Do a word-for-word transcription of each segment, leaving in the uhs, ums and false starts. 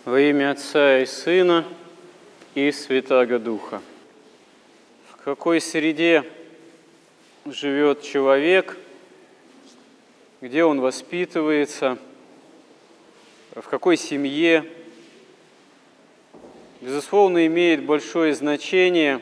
Во имя Отца и Сына и Святаго Духа. В какой среде живет человек, где он воспитывается, в какой семье, безусловно, имеет большое значение,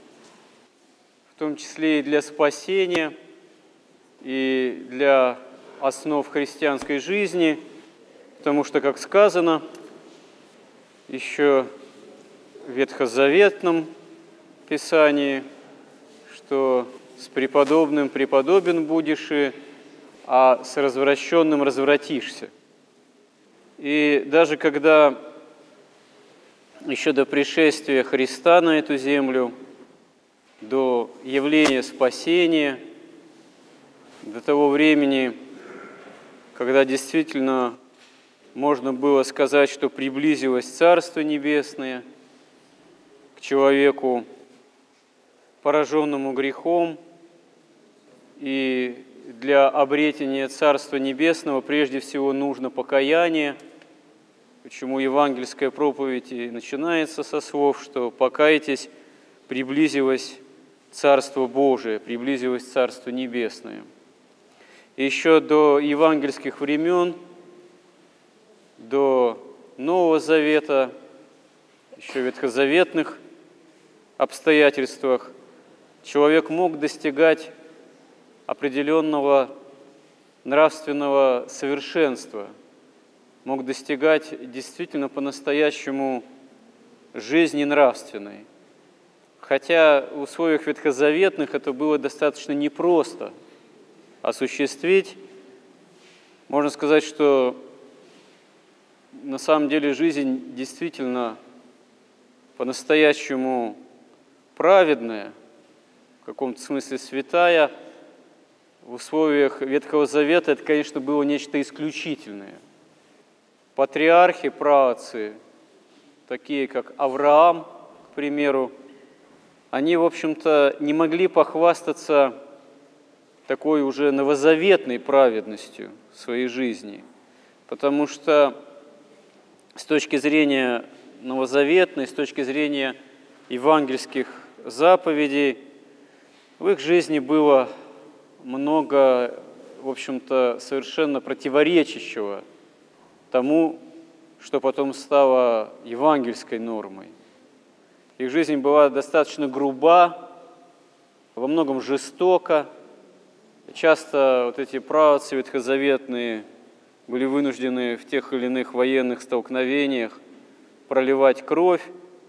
в том числе и для спасения, и для основ христианской жизни, потому что, как сказано, еще в Ветхозаветном Писании, что с преподобным преподобен будешь, и, а с развращенным развратишься. И даже когда еще до пришествия Христа на эту землю, до явления спасения, до того времени, когда действительно можно было сказать, что приблизилось Царство Небесное к человеку, пораженному грехом, и для обретения Царства Небесного прежде всего нужно покаяние, почему евангельская проповедь и начинается со слов, что «покайтесь, приблизилось Царство Божие, приблизилось Царство Небесное». И еще до евангельских времен, до Нового Завета, еще в ветхозаветных обстоятельствах, человек мог достигать определенного нравственного совершенства, мог достигать действительно по-настоящему жизни нравственной. Хотя в условиях ветхозаветных это было достаточно непросто осуществить. Можно сказать, что на самом деле жизнь действительно по-настоящему праведная, в каком-то смысле святая, в условиях Ветхого Завета это, конечно, было нечто исключительное. Патриархи, праотцы, такие как Авраам, к примеру, они, в общем-то, не могли похвастаться такой уже новозаветной праведностью в своей жизни, потому что с точки зрения новозаветной, с точки зрения евангельских заповедей, в их жизни было много, в общем-то, совершенно противоречащего тому, что потом стало евангельской нормой. Их жизнь была достаточно груба, во многом жестока. Часто вот эти праотцы ветхозаветные были вынуждены в тех или иных военных столкновениях проливать кровь.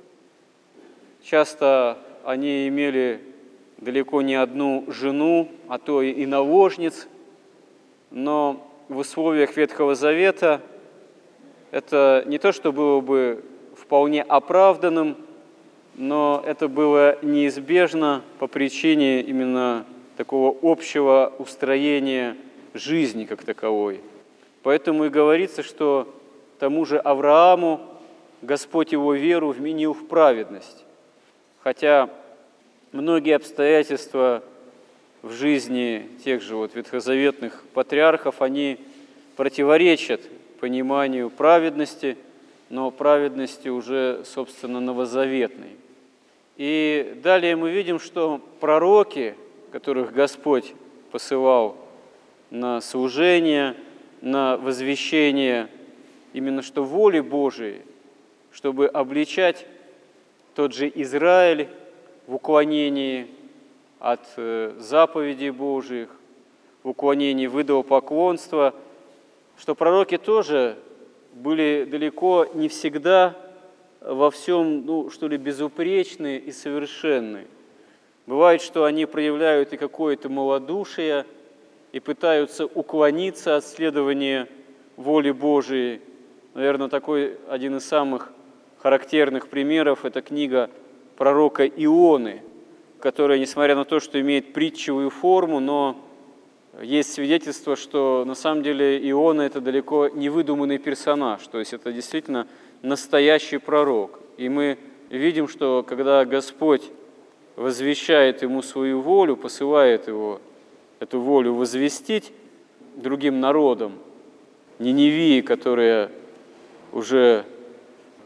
Часто они имели далеко не одну жену, а то и наложниц, но в условиях Ветхого Завета это не то, что было бы вполне оправданным, но это было неизбежно по причине именно такого общего устроения жизни как таковой. Поэтому и говорится, что тому же Аврааму Господь его веру вменил в праведность. Хотя многие обстоятельства в жизни тех же вот ветхозаветных патриархов, они противоречат пониманию праведности, но праведности уже, собственно, новозаветной. И далее мы видим, что пророки, которых Господь посылал на служение, на возвещение именно что воли Божией, чтобы обличать тот же Израиль в уклонении от заповедей Божиих, в уклонении в идолопоклонства, что пророки тоже были далеко не всегда во всем, ну, что ли, безупречны и совершенны. Бывает, что они проявляют и какое-то малодушие, и пытаются уклониться от следования воли Божией. Наверное, такой один из самых характерных примеров – это книга пророка Ионы, которая, несмотря на то, что имеет притчевую форму, но есть свидетельство, что на самом деле Иона – это далеко не выдуманный персонаж, то есть это действительно настоящий пророк. И мы видим, что когда Господь возвещает ему свою волю, посылает его эту волю возвестить другим народам, Ниневии, которая уже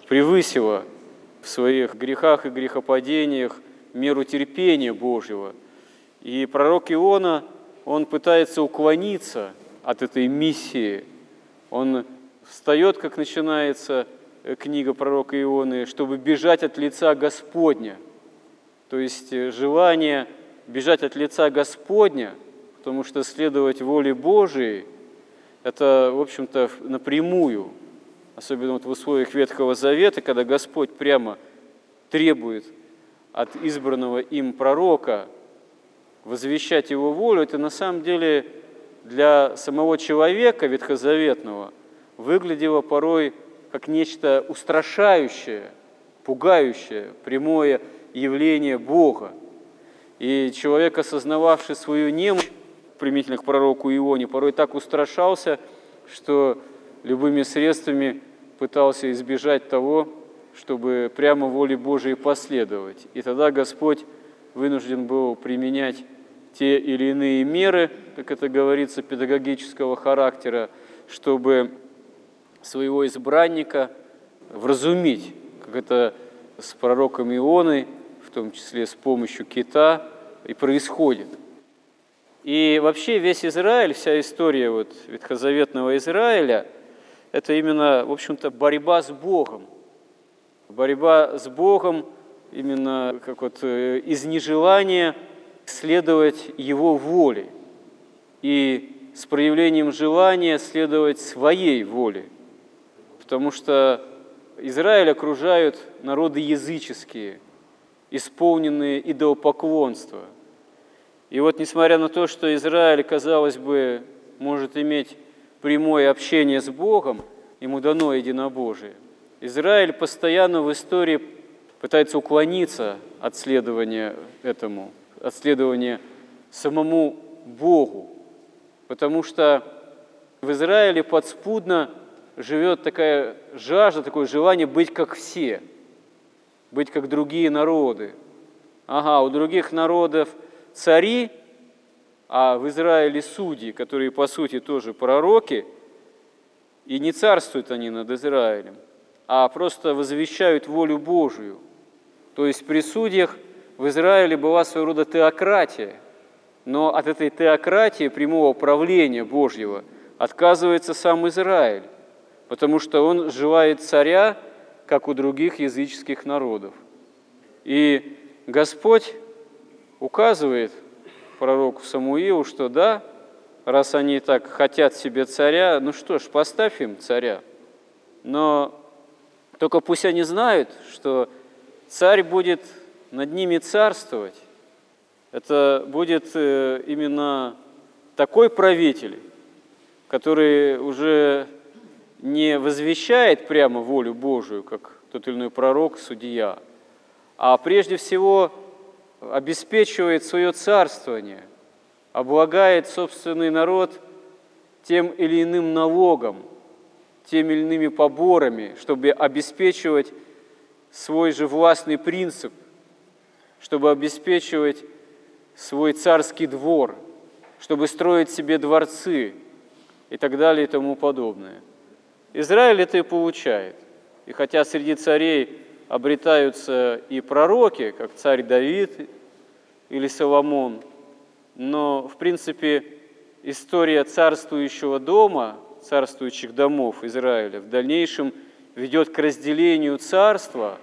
превысила в своих грехах и грехопадениях меру терпения Божьего. И пророк Иона, он пытается уклониться от этой миссии. Он встает, как начинается книга пророка Ионы, чтобы бежать от лица Господня. То есть желание бежать от лица Господня, потому что следовать воле Божией, это, в общем-то, напрямую, особенно вот в условиях Ветхого Завета, когда Господь прямо требует от избранного им пророка возвещать его волю, это на самом деле для самого человека ветхозаветного выглядело порой как нечто устрашающее, пугающее, прямое явление Бога. И человек, осознававший свою немощь, применительно к пророку Ионе, порой так устрашался, что любыми средствами пытался избежать того, чтобы прямо воле Божией последовать. И тогда Господь вынужден был применять те или иные меры, как это говорится, педагогического характера, чтобы своего избранника вразумить, как это с пророком Ионой, в том числе с помощью кита, и происходит. И вообще весь Израиль, вся история вот ветхозаветного Израиля, это именно, в общем-то, борьба с Богом. Борьба с Богом именно как вот из нежелания следовать Его воле и с проявлением желания следовать своей воле. Потому что Израиль окружают народы языческие, исполненные идолопоклонства. И вот несмотря на то, что Израиль, казалось бы, может иметь прямое общение с Богом, ему дано единобожие, Израиль постоянно в истории пытается уклониться от следования этому, от следования самому Богу, потому что в Израиле подспудно живет такая жажда, такое желание быть как все, быть как другие народы. Ага, у других народов цари, а в Израиле судьи, которые по сути тоже пророки, и не царствуют они над Израилем, а просто возвещают волю Божию. То есть при судьях в Израиле была своего рода теократия, но от этой теократии, прямого правления Божьего, отказывается сам Израиль, потому что он желает царя, как у других языческих народов. И Господь указывает пророку Самуилу, что да, раз они так хотят себе царя, ну что ж, поставь им царя. Но только пусть они знают, что царь будет над ними царствовать. Это будет именно такой правитель, который уже не возвещает прямо волю Божию, как тот или иной пророк, судья, а прежде всего обеспечивает свое царствование, облагает собственный народ тем или иным налогом, теми или иными поборами, чтобы обеспечивать свой же властный принцип, чтобы обеспечивать свой царский двор, чтобы строить себе дворцы и так далее и тому подобное. Израиль это и получает. И хотя среди царей обретаются и пророки, как царь Давид или Соломон, но, в принципе, история царствующего дома, царствующих домов Израиля в дальнейшем ведет к разделению царства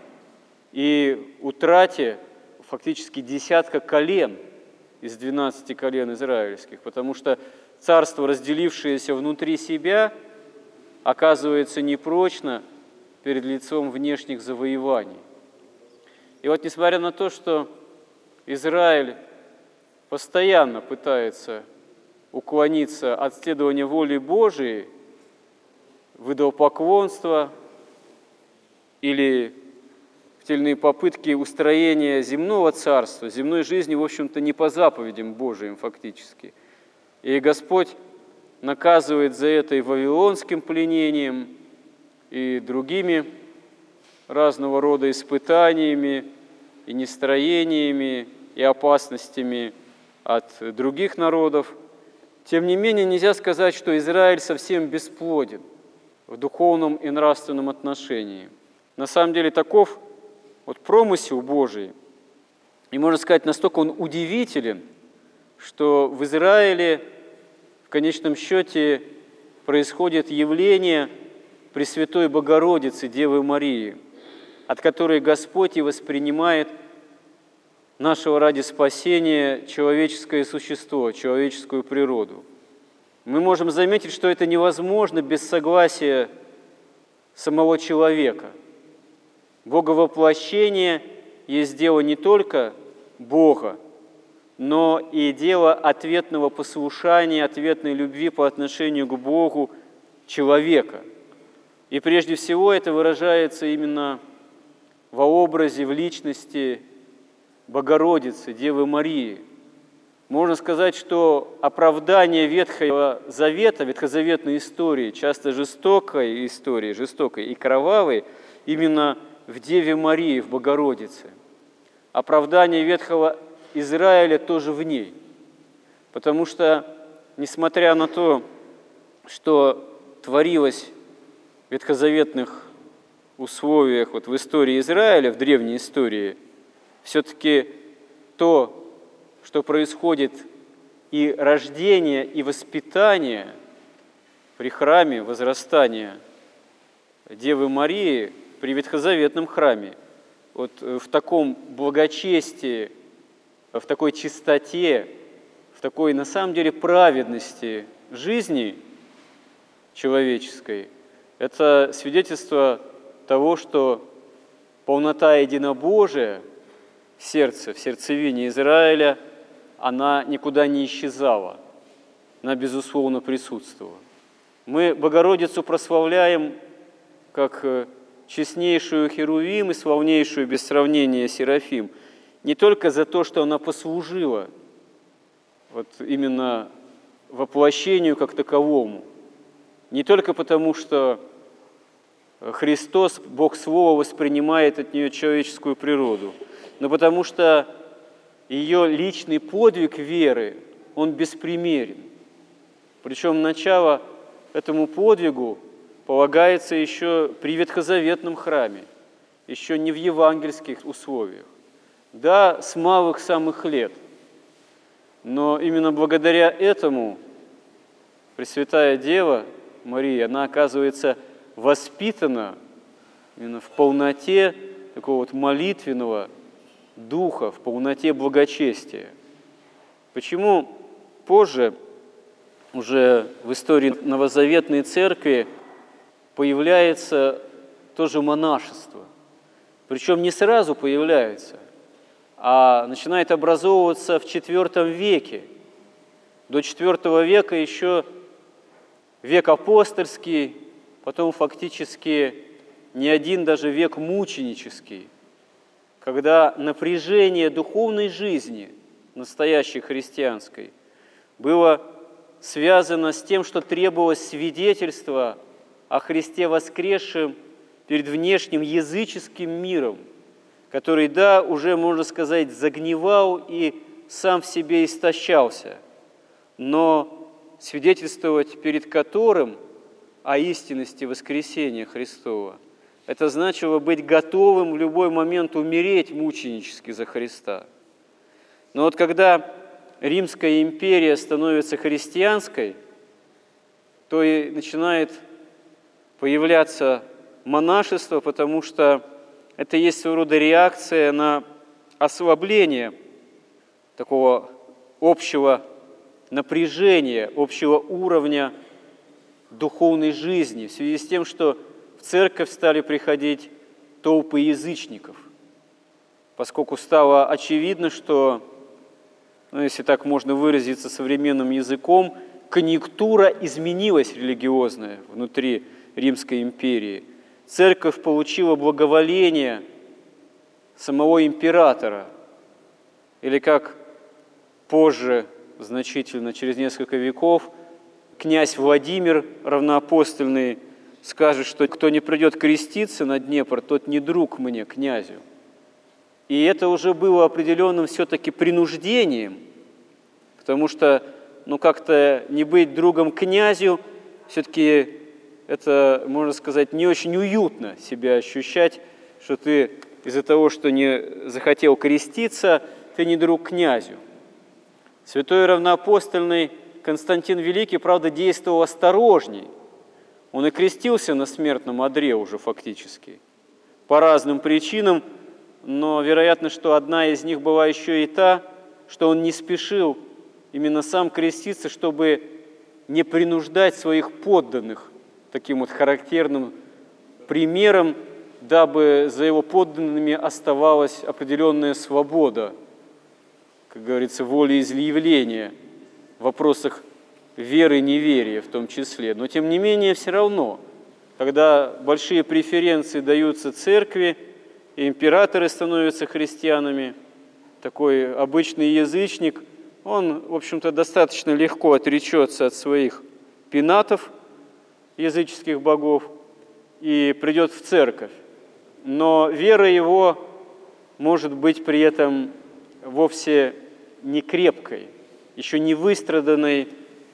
и утрате фактически десятка колен из двенадцати колен израильских, потому что царство, разделившееся внутри себя, оказывается непрочно перед лицом внешних завоеваний. И вот несмотря на то, что Израиль постоянно пытается уклониться от следования воли Божией в идолопоклонство или в те или иные попытки устроения земного царства, земной жизни, в общем-то, не по заповедям Божиим фактически. И Господь наказывает за это и вавилонским пленением, и другими разного рода испытаниями, и нестроениями, и опасностями от других народов. Тем не менее, нельзя сказать, что Израиль совсем бесплоден в духовном и нравственном отношении. на самом деле таков вот промысел Божий, и, можно сказать, настолько он удивителен, что в Израиле в конечном счете происходит явление Пресвятой Богородицы, Девы Марии, от которой Господь и воспринимает нашего ради спасения человеческое существо, человеческую природу. Мы можем заметить, что это невозможно без согласия самого человека. Боговоплощение есть дело не только Бога, но и дело ответного послушания, ответной любви по отношению к Богу человека. И прежде всего это выражается именно во образе, в личности Богородицы, Девы Марии. Можно сказать, что оправдание Ветхого Завета, ветхозаветной истории, часто жестокой истории, жестокой и кровавой, именно в Деве Марии, в Богородице. Оправдание Ветхого Израиля тоже в ней. Потому что, несмотря на то, что творилось в ветхозаветных условиях, вот в истории Израиля, в древней истории, все-таки то, что происходит и рождение, и воспитание при храме, возрастание Девы Марии при ветхозаветном храме, вот в таком благочестии, в такой чистоте, в такой, на самом деле, праведности жизни человеческой, это свидетельство того, что полнота единобожия в сердце, в сердцевине Израиля, она никуда не исчезала, она, безусловно, присутствовала. Мы Богородицу прославляем как честнейшую Херувим и славнейшую без сравнения Серафим, не только за то, что она послужила вот именно воплощению как таковому, не только потому, что Христос, Бог Слова, воспринимает от нее человеческую природу, но потому что ее личный подвиг веры, он беспримерен. Причем начало этому подвигу полагается еще при ветхозаветном храме, еще не в евангельских условиях. Да, с малых самых лет, но именно благодаря этому Пресвятая Дева Мария, она оказывается воспитана именно в полноте такого вот молитвенного духа, в полноте благочестия. Почему позже, уже в истории новозаветной церкви, появляется тоже монашество? Причем не сразу появляется, а начинает образовываться в четвёртом веке. До четвёртого века еще век апостольский, потом фактически не один даже век мученический, когда напряжение духовной жизни, настоящей христианской, было связано с тем, что требовалось свидетельство о Христе воскресшем перед внешним языческим миром, который, да, уже, можно сказать, загнивал и сам в себе истощался, но свидетельствовать перед которым о истинности воскресения Христова, это значило быть готовым в любой момент умереть мученически за Христа. Но вот когда Римская империя становится христианской, то и начинает появляться монашество, потому что это есть своего рода реакция на ослабление такого общего напряжения, общего уровня духовной жизни, в связи с тем, что в церковь стали приходить толпы язычников, поскольку стало очевидно, что, ну, если так можно выразиться современным языком, конъюнктура изменилась религиозная внутри Римской империи. Церковь получила благоволение самого императора, или как позже, значительно, через несколько веков, князь Владимир равноапостольный скажет, что кто не придет креститься на Днепр, тот не друг мне, князю. И это уже было определенным все-таки принуждением, потому что, ну, как-то не быть другом князю, все-таки это, можно сказать, не очень уютно себя ощущать, что ты из-за того, что не захотел креститься, ты не друг князю. Святой равноапостольный Константин Великий, правда, действовал осторожней. Он и крестился на смертном одре уже фактически, по разным причинам, но вероятно, что одна из них была еще и та, что он не спешил именно сам креститься, чтобы не принуждать своих подданных таким вот характерным примером, дабы за его подданными оставалась определенная свобода, как говорится, волеизъявления в вопросах веры и неверия в том числе. Но тем не менее, все равно, когда большие преференции даются церкви, и императоры становятся христианами, такой обычный язычник, он, в общем-то, достаточно легко отречется от своих пенатов, языческих богов, и придет в церковь. Но вера его может быть при этом вовсе не крепкой, еще не выстраданной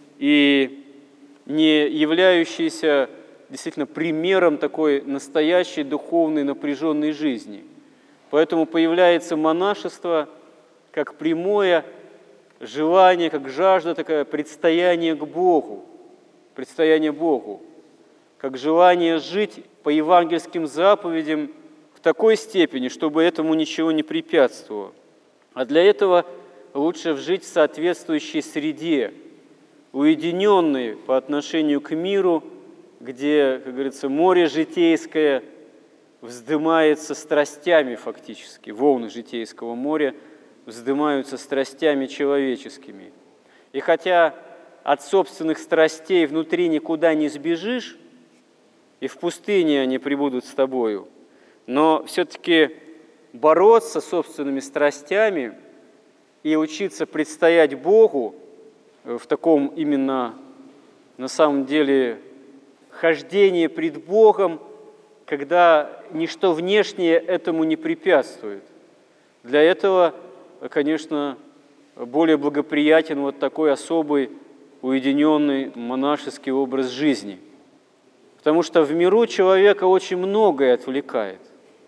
и не являющейся действительно примером такой настоящей духовной напряженной жизни. Поэтому появляется монашество как прямое желание, как жажда, такое предстояние к Богу, предстояние Богу, как желание жить по евангельским заповедям в такой степени, чтобы этому ничего не препятствовало. А для этого лучше жить в соответствующей среде, уединенной по отношению к миру, где, как говорится, море житейское вздымается страстями фактически, волны житейского моря вздымаются страстями человеческими. И хотя от собственных страстей внутри никуда не сбежишь, и в пустыне они пребудут с тобою, но все-таки бороться с собственными страстями и учиться предстоять Богу в таком именно, на самом деле, хождении пред Богом, когда ничто внешнее этому не препятствует. Для этого, конечно, более благоприятен вот такой особый, уединенный монашеский образ жизни. Потому что в миру человека очень многое отвлекает.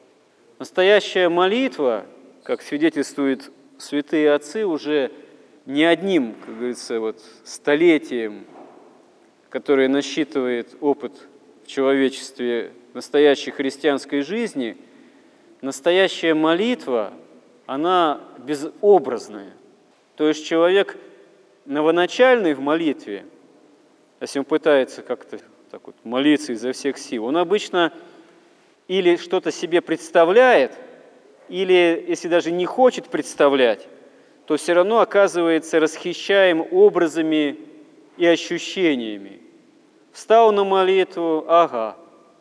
Настоящая молитва, как свидетельствуют святые отцы, уже не одним, как говорится, вот, столетием, которое насчитывает опыт в человечестве настоящей христианской жизни, настоящая молитва, она безобразная. То есть человек новоначальный в молитве, если он пытается как-то так вот молиться изо всех сил, он обычно или что-то себе представляет, или, если даже не хочет представлять, то все равно оказывается расхищаем образами и ощущениями. Встал на молитву, ага,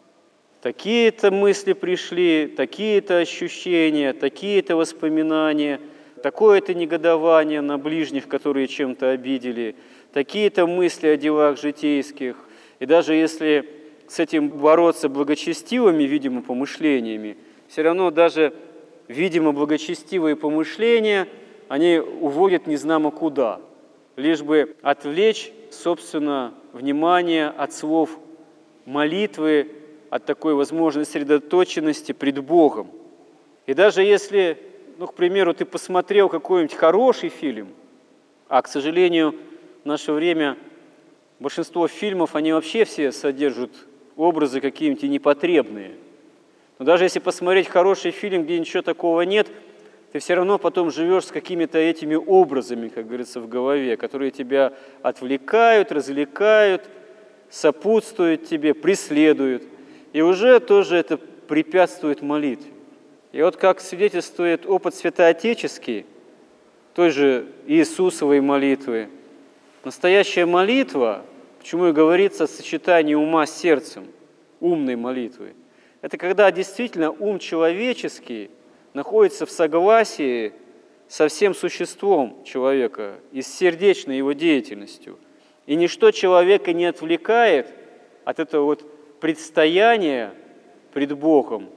такие-то мысли пришли, такие-то ощущения, такие-то воспоминания, такое-то негодование на ближних, которые чем-то обидели, такие-то мысли о делах житейских. И даже если с этим бороться благочестивыми, видимо, помышлениями, все равно даже, видимо, благочестивые помышления, они уводят незнамо куда, лишь бы отвлечь, собственно, внимание от слов молитвы, от такой возможной сосредоточенности пред Богом. И даже если, ну, к примеру, ты посмотрел какой-нибудь хороший фильм, а, к сожалению, в наше время большинство фильмов, они вообще все содержат образы какие-нибудь непотребные. Но даже если посмотреть хороший фильм, где ничего такого нет, ты все равно потом живешь с какими-то этими образами, как говорится, в голове, которые тебя отвлекают, развлекают, сопутствуют тебе, преследуют. И уже тоже это препятствует молитве. И вот как свидетельствует опыт святоотеческий, той же Иисусовой молитвы, настоящая молитва, почему и говорится о сочетании ума с сердцем, умной молитвы, это когда действительно ум человеческий находится в согласии со всем существом человека и с сердечной его деятельностью. И ничто человека не отвлекает от этого вот предстояния пред Богом,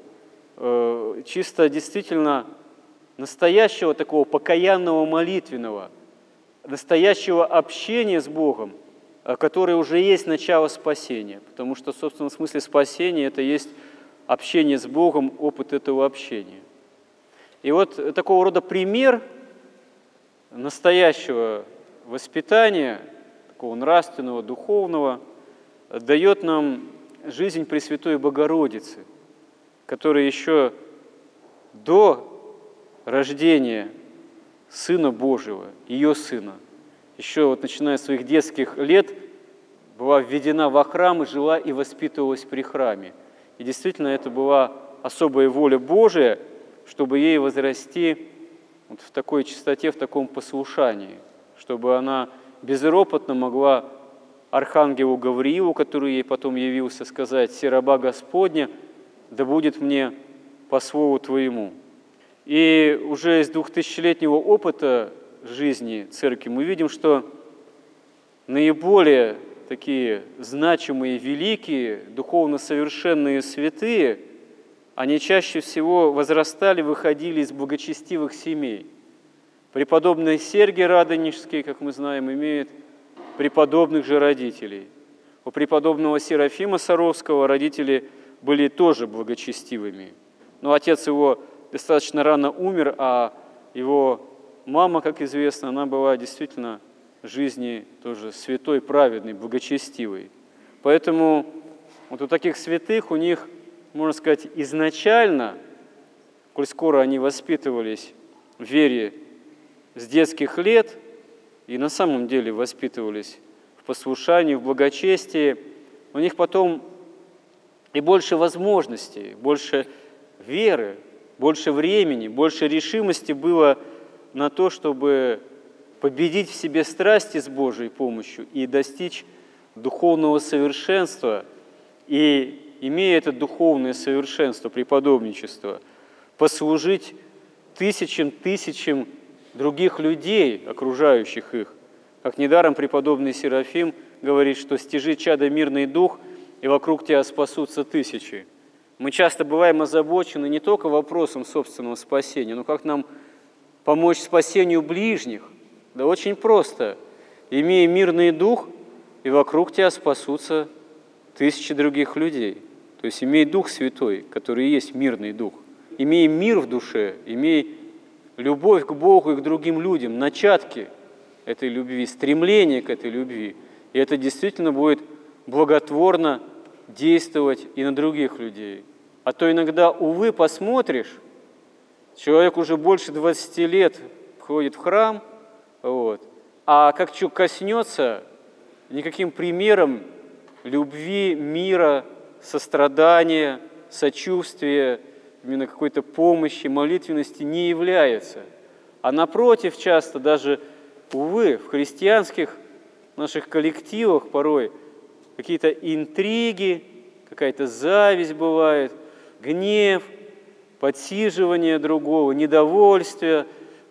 э, чисто действительно настоящего такого покаянного молитвенного, настоящего общения с Богом, который уже есть начало спасения, потому что, в собственном смысле, спасение – это есть общение с Богом, опыт этого общения. И вот такого рода пример настоящего воспитания, такого нравственного, духовного, дает нам жизнь Пресвятой Богородицы, которая еще до рождения Сына Божьего, ее Сына, еще вот начиная с своих детских лет, была введена во храм и жила и воспитывалась при храме. И действительно, это была особая воля Божия, чтобы ей возрасти вот в такой чистоте, в таком послушании, чтобы она безропотно могла архангелу Гавриилу, который ей потом явился, сказать: «Се раба Господня, да будет мне по слову Твоему». И уже из двухтысячелетнего опыта жизни Церкви мы видим, что наиболее такие значимые, великие, духовно совершенные святые, они чаще всего возрастали, выходили из благочестивых семей. Преподобный Сергий Радонежский, как мы знаем, имеет преподобных же родителей. У преподобного Серафима Саровского родители были тоже благочестивыми. Но отец его достаточно рано умер, а его мама, как известно, она была действительно в жизни тоже святой, праведной, благочестивой. Поэтому вот у таких святых, у них, можно сказать, изначально, коль скоро они воспитывались в вере с детских лет и на самом деле воспитывались в послушании, в благочестии, у них потом и больше возможностей, больше веры, больше времени, больше решимости было на то, чтобы победить в себе страсти с Божьей помощью и достичь духовного совершенства, и, имея это духовное совершенство, преподобничество, послужить тысячам, тысячам других людей, окружающих их. Как недаром преподобный Серафим говорит, что «стяжи, чадо, мирный дух, и вокруг тебя спасутся тысячи». Мы часто бываем озабочены не только вопросом собственного спасения, но как нам помочь спасению ближних. Да очень просто. Имея мирный дух, и вокруг тебя спасутся тысячи других людей. То есть имей Дух Святой, который и есть мирный дух. Имей мир в душе, имей любовь к Богу и к другим людям, начатки этой любви, стремление к этой любви. И это действительно будет благотворно действовать и на других людей. А то иногда, увы, посмотришь, человек уже больше двадцати лет ходит в храм, вот, а как что коснется, никаким примером любви, мира, сострадания, сочувствия, именно какой-то помощи, молитвенности не является. А напротив, часто даже, увы, в христианских наших коллективах порой какие-то интриги, какая-то зависть бывает, гнев, подсиживание другого, недовольствие,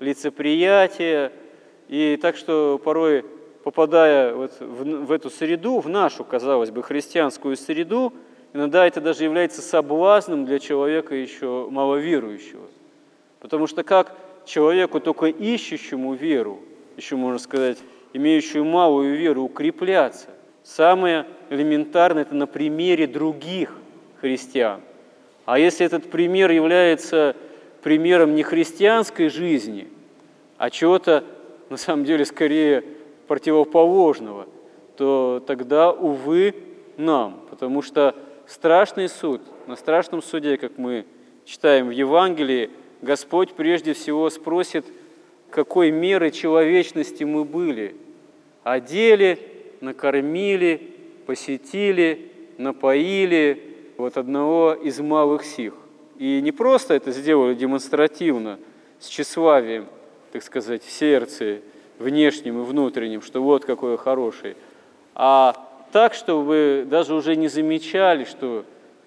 лицеприятие. И так что порой, попадая вот в, в эту среду, в нашу, казалось бы, христианскую среду, иногда это даже является соблазном для человека еще маловерующего. Потому что как человеку, только ищущему веру, еще можно сказать, имеющую малую веру, укрепляться? Самое элементарное – это на примере других христиан. А если этот пример является примером не христианской жизни, а чего-то, на самом деле, скорее противоположного, то тогда, увы, нам, потому что страшный суд, на страшном суде, как мы читаем в Евангелии, Господь прежде всего спросит, какой меры человечности мы были. Одели, накормили, посетили, напоили вот одного из малых сих. И не просто это сделали демонстративно, с тщеславием, так сказать, в сердце, внешним и внутренним, что вот какой хороший, а так, что вы даже уже не замечали, что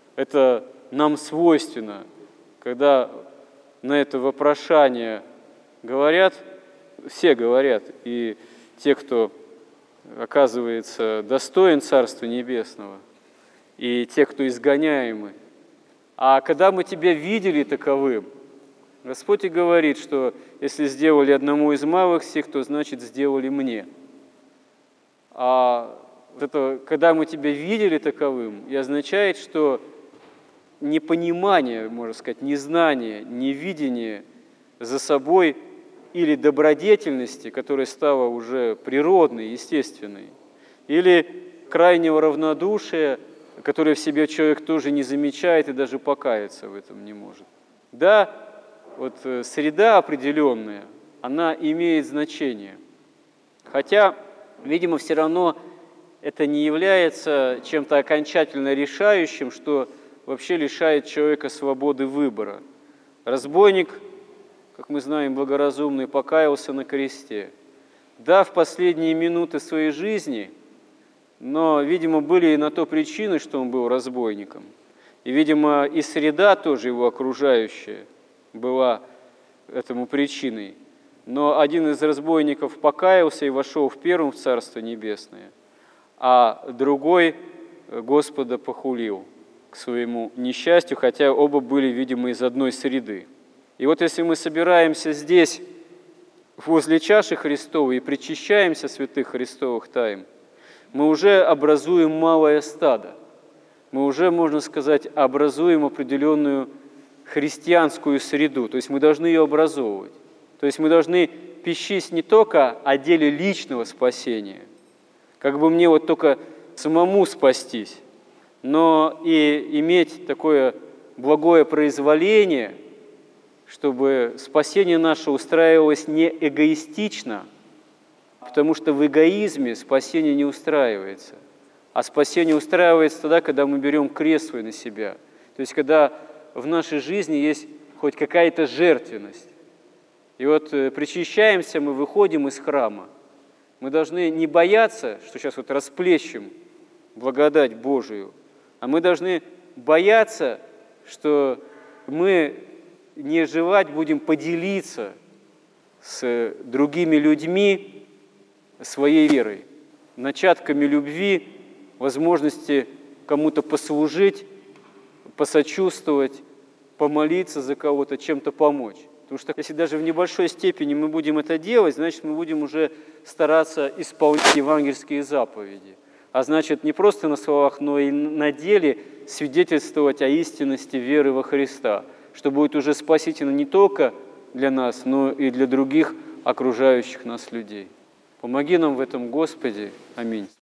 это нам свойственно. Когда на это вопрошание говорят, все говорят, и те, кто оказывается достоин Царства Небесного, и те, кто изгоняемы. А когда мы тебя видели таковым, Господь и говорит, что если сделали одному из малых сих, то значит сделали мне. А Вот это, когда мы тебя видели таковым, и означает, что непонимание, можно сказать, незнание, невидение за собой или добродетельности, которая стала уже природной, естественной, или крайнего равнодушия, которое в себе человек тоже не замечает и даже покаяться в этом не может. Да, вот среда определенная, она имеет значение. Хотя, видимо, все равно это не является чем-то окончательно решающим, что вообще лишает человека свободы выбора. Разбойник, как мы знаем, благоразумный, покаялся на кресте. Да, в последние минуты своей жизни, но, видимо, были и на то причины, что он был разбойником. И, видимо, и среда тоже его окружающая была этому причиной. Но один из разбойников покаялся и вошел в первым в Царство Небесное, а другой Господа похулил к своему несчастью, хотя оба были, видимо, из одной среды. И вот если мы собираемся здесь, возле чаши Христовой, и причащаемся святых Христовых тайн, мы уже образуем малое стадо. Мы уже, можно сказать, образуем определенную христианскую среду. То есть мы должны ее образовывать. То есть мы должны пищись не только о деле личного спасения, как бы мне вот только самому спастись, но и иметь такое благое произволение, чтобы спасение наше устраивалось не эгоистично, потому что в эгоизме спасение не устраивается, а спасение устраивается тогда, когда мы берем крест свой на себя, то есть когда в нашей жизни есть хоть какая-то жертвенность. И вот причащаемся, мы выходим из храма. Мы должны не бояться, что сейчас вот расплещем благодать Божию, а мы должны бояться, что мы не желать будем поделиться с другими людьми своей верой, начатками любви, возможности кому-то послужить, посочувствовать, помолиться за кого-то, чем-то помочь. Потому что если даже в небольшой степени мы будем это делать, значит, мы будем уже стараться исполнять евангельские заповеди. А значит, не просто на словах, но и на деле свидетельствовать о истинности веры во Христа, что будет уже спасительно не только для нас, но и для других окружающих нас людей. Помоги нам в этом, Господи. Аминь.